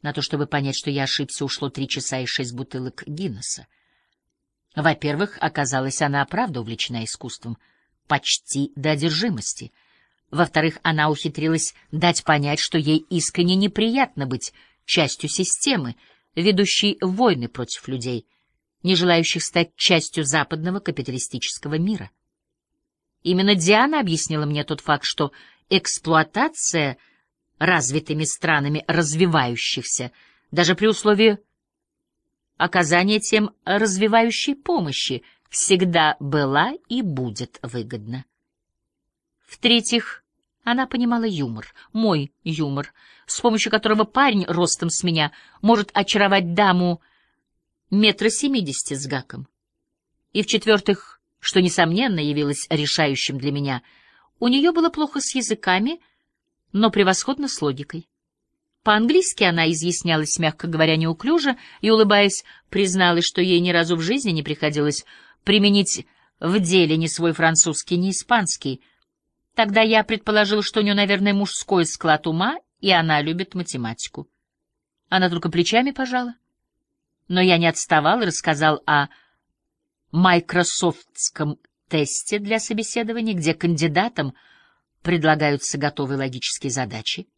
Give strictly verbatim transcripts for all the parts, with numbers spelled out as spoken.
На то, чтобы понять, что я ошибся, ушло три часа и шесть бутылок Гиннесса. Во-первых, оказалось, она правда увлечена искусством, почти до одержимости. Во-вторых, она ухитрилась дать понять, что ей искренне неприятно быть частью системы, ведущей войны против людей, не желающих стать частью западного капиталистического мира. Именно Диана объяснила мне тот факт, что эксплуатация развитыми странами развивающихся, даже при условии оказания тем развивающей помощи, всегда была и будет выгодна. В-третьих, она понимала юмор, мой юмор, с помощью которого парень ростом с меня может очаровать даму метра семидесяти с гаком. И в-четвертых, что, несомненно, явилось решающим для меня, у нее было плохо с языками, но превосходно с логикой. По-английски она изъяснялась, мягко говоря, неуклюже, и, улыбаясь, призналась, что ей ни разу в жизни не приходилось применить в деле ни свой французский, ни испанский. Тогда я предположил, что у нее, наверное, мужской склад ума, и она любит математику. Она только плечами пожала. Но я не отставал и рассказал о майкрософтском тесте для собеседования, где кандидатам предлагаются готовые логические задачи.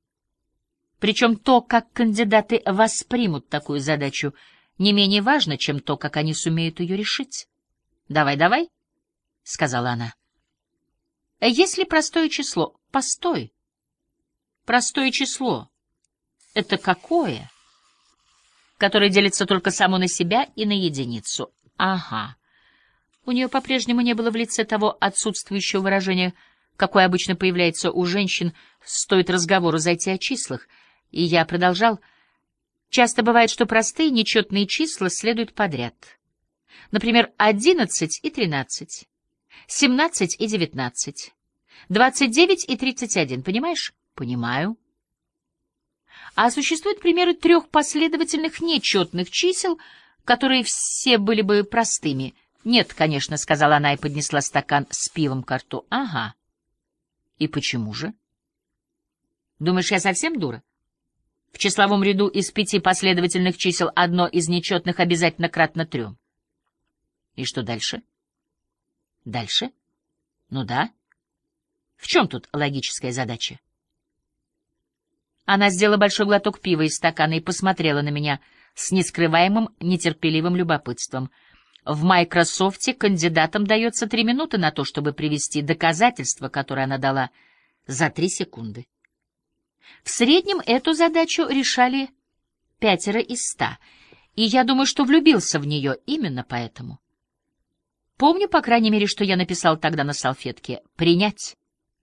Причем то, как кандидаты воспримут такую задачу, не менее важно, чем то, как они сумеют ее решить. «Давай, давай», — сказала она. «Если простое число...» «Постой. Простое число — это какое?» «Которое делится только само на себя и на единицу». «Ага». У нее по-прежнему не было в лице того отсутствующего выражения, какое обычно появляется у женщин, стоит разговору зайти о числах. И я продолжал. Часто бывает, что простые нечетные числа следуют подряд. Например, одиннадцать и тринадцать, семнадцать и девятнадцать, двадцать девять и тридцать один. Понимаешь? Понимаю. А существуют примеры трех последовательных нечетных чисел, которые все были бы простыми. Нет, конечно, — сказала она и поднесла стакан с пивом ко рту. Ага. И почему же? Думаешь, я совсем дура? В числовом ряду из пяти последовательных чисел одно из нечетных обязательно кратно трем. И что дальше? Дальше? Ну да. В чем тут логическая задача? Она сделала большой глоток пива из стакана и посмотрела на меня с нескрываемым нетерпеливым любопытством. В Майкрософте кандидатам дается три минуты на то, чтобы привести доказательства, которые она дала, за три секунды. В среднем эту задачу решали пятеро из ста, и я думаю, что влюбился в нее именно поэтому. Помню, по крайней мере, что я написал тогда на салфетке «принять».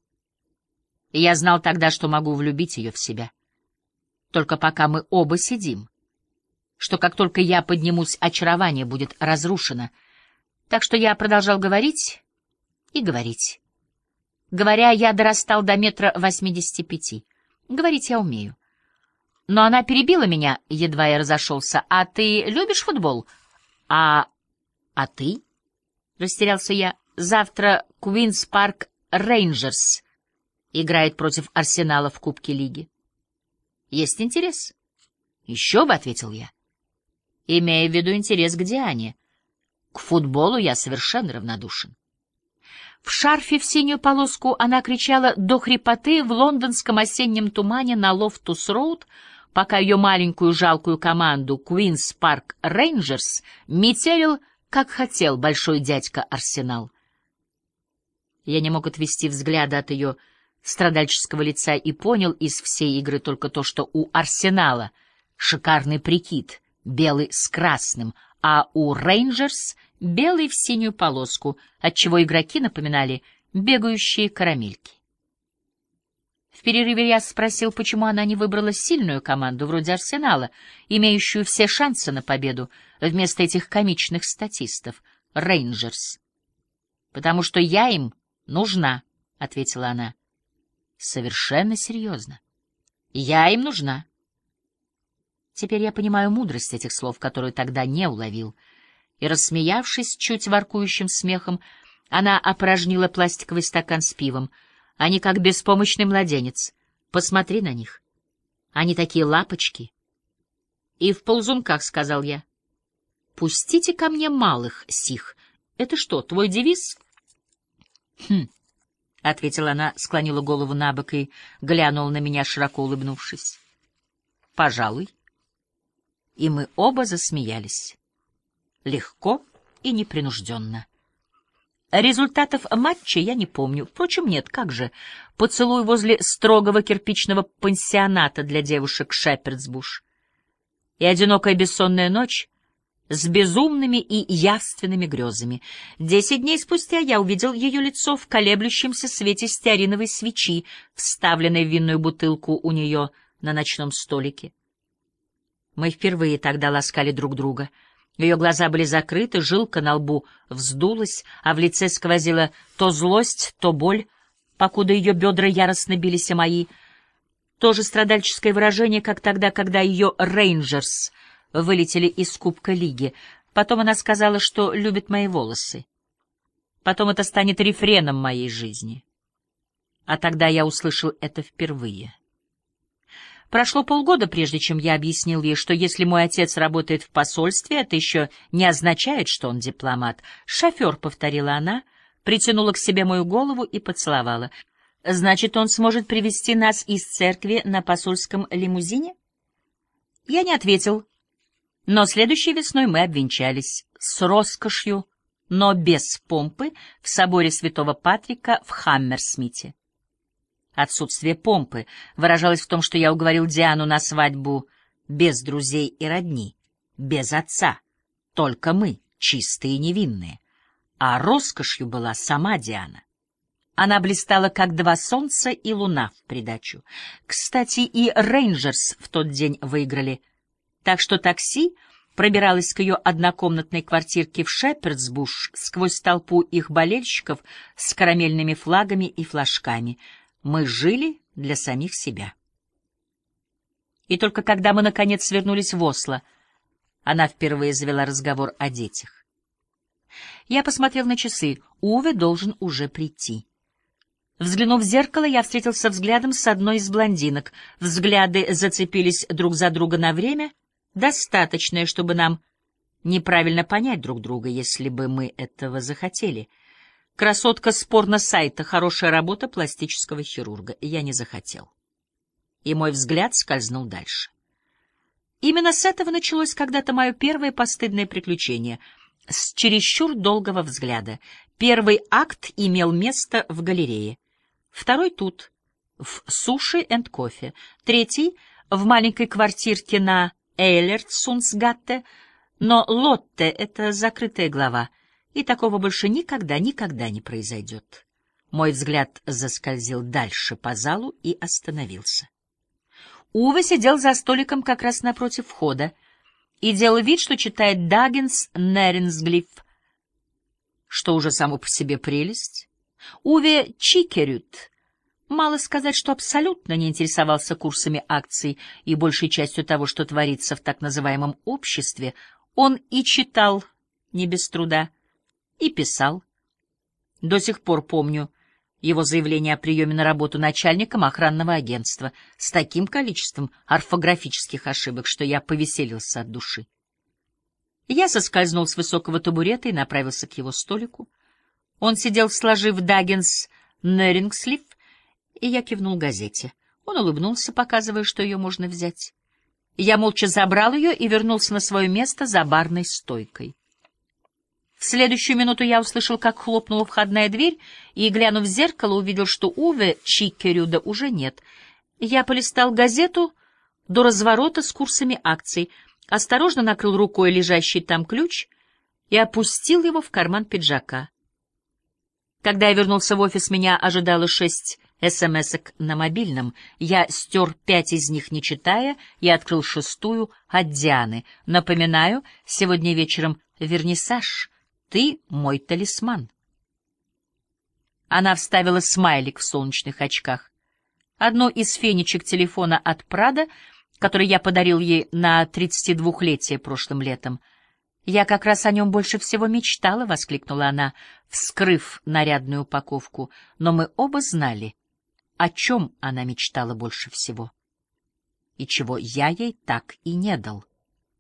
И я знал тогда, что могу влюбить ее в себя. Только пока мы оба сидим. Что как только я поднимусь, очарование будет разрушено. Так что я продолжал говорить и говорить. Говоря, я дорастал до метра восьмидесяти пяти. Говорить я умею. Но она перебила меня, едва я разошелся. «А ты любишь футбол?» «А... а ты?» — растерялся я. «Завтра Куинс Парк Рейнджерс играет против Арсенала в Кубке Лиги». «Есть интерес?» «Еще бы», — ответил я. «Имея в виду интерес к Диане. К футболу я совершенно равнодушен». В шарфе в синюю полоску она кричала до хрипоты в лондонском осеннем тумане на Лофтус-Роуд, пока ее маленькую жалкую команду Куинс Парк Рейнджерс метелил, как хотел большой дядька Арсенал. Я не мог отвести взгляда от ее страдальческого лица и понял из всей игры только то, что у Арсенала шикарный прикид, белый с красным, а у Рейнджерс — белый в синюю полоску, отчего игроки напоминали бегающие карамельки. В перерыве я спросил, почему она не выбрала сильную команду, вроде Арсенала, имеющую все шансы на победу, вместо этих комичных статистов, Рейнджерс. «Потому что я им нужна», — ответила она. «Совершенно серьезно. Я им нужна». Теперь я понимаю мудрость этих слов, которую тогда не уловил. И, рассмеявшись чуть воркующим смехом, она опорожнила пластиковый стакан с пивом. Они как беспомощный младенец. Посмотри на них. Они такие лапочки. И в ползунках, — сказал я. Пустите ко мне малых сих. Это что, твой девиз? Хм, — ответила она, склонила голову на бок и глянула на меня, широко улыбнувшись. Пожалуй. И мы оба засмеялись. Легко и непринужденно. Результатов матча я не помню. Впрочем, нет, как же. Поцелуй возле строгого кирпичного пансионата для девушек Шепердсбуш. И одинокая бессонная ночь с безумными и явственными грезами. Десять дней спустя я увидел ее лицо в колеблющемся свете стеариновой свечи, вставленной в винную бутылку у нее на ночном столике. Мы впервые тогда ласкали друг друга. Ее глаза были закрыты, жилка на лбу вздулась, а в лице сквозила то злость, то боль, покуда ее бедра яростно бились о мои. То же страдальческое выражение, как тогда, когда ее «Рейнджерс» вылетели из Кубка Лиги. Потом она сказала, что любит мои волосы. Потом это станет рефреном моей жизни. А тогда я услышал это впервые. Прошло полгода, прежде чем я объяснил ей, что если мой отец работает в посольстве, это еще не означает, что он дипломат. «Шофер», — повторила она, притянула к себе мою голову и поцеловала. «Значит, он сможет привезти нас из церкви на посольском лимузине?» Я не ответил, но следующей весной мы обвенчались с роскошью, но без помпы, в соборе Святого Патрика в Хаммерсмите. Отсутствие помпы выражалось в том, что я уговорил Диану на свадьбу без друзей и родни, без отца, только мы, чистые и невинные. А роскошью была сама Диана. Она блистала, как два солнца и луна в придачу. Кстати, и Рейнджерс в тот день выиграли, так что такси пробиралось к ее однокомнатной квартирке в Шепердсбуш сквозь толпу их болельщиков с карамельными флагами и флажками. Мы жили для самих себя. И только когда мы, наконец, свернулись в Осло, она впервые завела разговор о детях. Я посмотрел на часы. Уве должен уже прийти. Взглянув в зеркало, я встретился взглядом с одной из блондинок. Взгляды зацепились друг за друга на время, достаточное, чтобы нам неправильно понять друг друга, если бы мы этого захотели. Красотка с порно-сайта, хорошая работа пластического хирурга. Я не захотел. И мой взгляд скользнул дальше. Именно с этого началось когда-то мое первое постыдное приключение. С чересчур долгого взгляда. Первый акт имел место в галерее. Второй тут, в Суши энд Кофе. Третий — в маленькой квартирке на Эйлертсунсгатте. Но Лотте — это закрытая глава. И такого больше никогда, никогда не произойдет. Мой взгляд заскользил дальше по залу и остановился. Уве сидел за столиком как раз напротив входа и делал вид, что читает Даггинс Неринсглиф, что уже само по себе прелесть. Уве Чикерют, мало сказать, что абсолютно не интересовался курсами акций и большей частью того, что творится в так называемом обществе, он и читал не без труда, и писал. До сих пор помню его заявление о приеме на работу начальником охранного агентства с таким количеством орфографических ошибок, что я повеселился от души. Я соскользнул с высокого табурета и направился к его столику. Он сидел, сложив Даггинс Неррингслиф, и я кивнул газете. Он улыбнулся, показывая, что ее можно взять. Я молча забрал ее и вернулся на свое место за барной стойкой. В следующую минуту я услышал, как хлопнула входная дверь, и, глянув в зеркало, увидел, что Уве Чикерюда уже нет. Я полистал газету до разворота с курсами акций, осторожно накрыл рукой лежащий там ключ и опустил его в карман пиджака. Когда я вернулся в офис, меня ожидало шесть эсэмэсок на мобильном. Я стер пять из них, не читая, и открыл шестую от Дианы. Напоминаю, сегодня вечером вернисаж. Ты мой талисман. Она вставила смайлик в солнечных очках. Одно из фенечек телефона от Прада, который я подарил ей на тридцатидвухлетие прошлым летом. «Я как раз о нем больше всего мечтала», — воскликнула она, вскрыв нарядную упаковку. Но мы оба знали, о чем она мечтала больше всего, и чего я ей так и не дал.